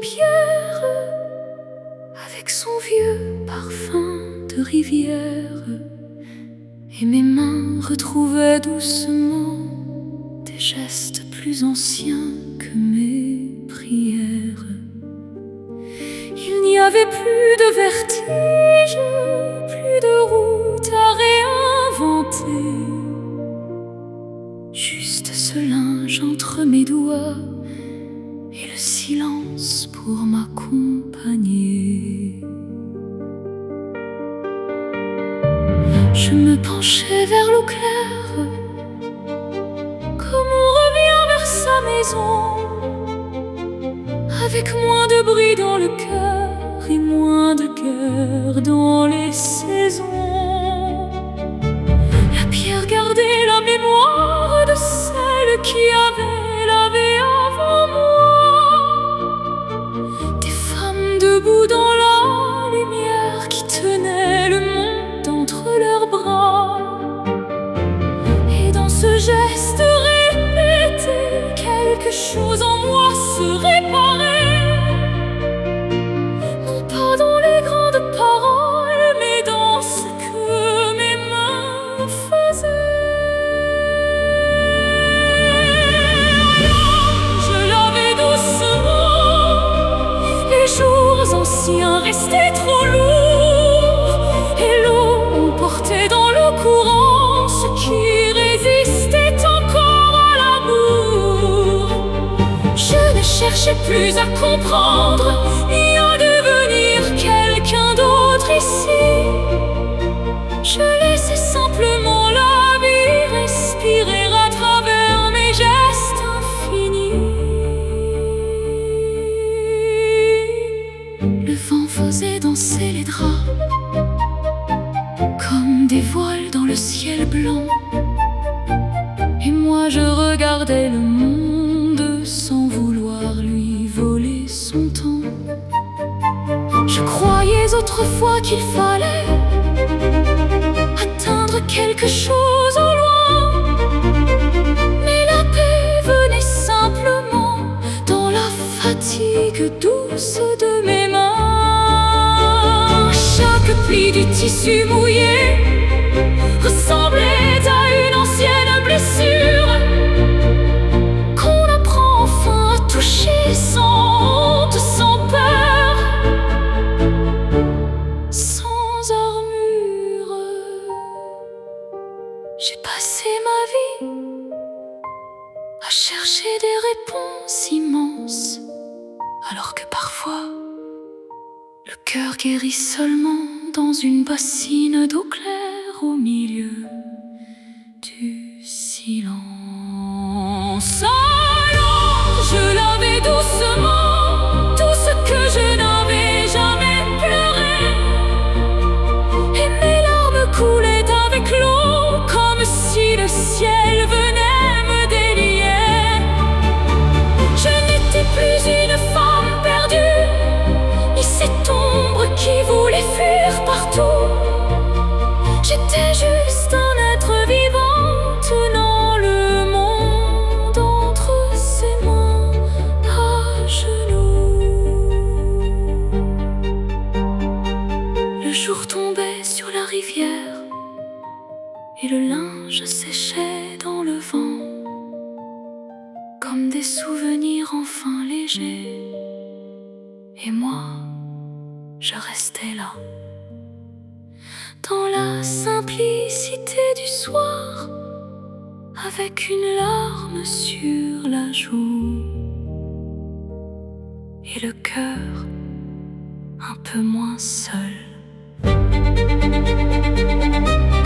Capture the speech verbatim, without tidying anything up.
pierre, avec son vieux parfum de rivière, et mes mains retrouvaient doucement des gestes plus anciens que mes prières. Il n'y avait plus de vertige, plus de route à réinventer, juste ce linge entre mes doigts et le silence pour m'accompagner. Je me penchais vers l'eau claire, comme on revient vers sa maison, avec moins de bruit dans le cœur et moins de guerre dans les saisons. La pierre gardait la mémoire de celle qui avait lavé avant moi, des femmes debout dans la lumière qui tenaient le monde entre leurs bras. Et dans ce geste répété, quelque chose en moi se réparait. Non pas dans les grandes paroles, mais dans ce que mes mains faisaient. Je lavais doucement les jours anciens restés trop lourds, et l'eau emportait dans le courant ce qui résistait encore à l'amour. Je ne cherchais plus à comprendre ni à devenir quelqu'un d'autre ici. Je laissais simplement la vie respirer à travers mes gestes infinis. Le vent faisait danser les draps comme des voiles dans le ciel blanc, et moi je regardais le monde sans vouloir lui voler son temps. Je croyais autrefois qu'il fallait atteindre quelque chose au loin, mais la paix venait simplement dans la fatigue douce de mes mains. Chaque pli du tissu mouillé ressemblait à une ancienne blessure qu'on apprend enfin à toucher sans honte, sans peur, sans armure. J'ai passé ma vie à chercher des réponses immenses, alors que parfois le cœur guérit seulement dans une bassine d'eau claire au milieu du silence. Alors je lavais doucement tout ce que je n'avais jamais pleuré, et mes larmes coulaient avec l'eau comme si le ciel venait me délier. Je n'étais plus une femme perdue, ni cette ombre qui voulait fuir partout. J'étais juste un être vivant tenant le monde entre ses mains à genoux. Le jour tombait sur la rivière et le linge séchait dans le vent, comme des souvenirs enfin légers. Et moi, je restais là, dans la simplicité du soir, avec une larme sur la joue et le cœur un peu moins seul.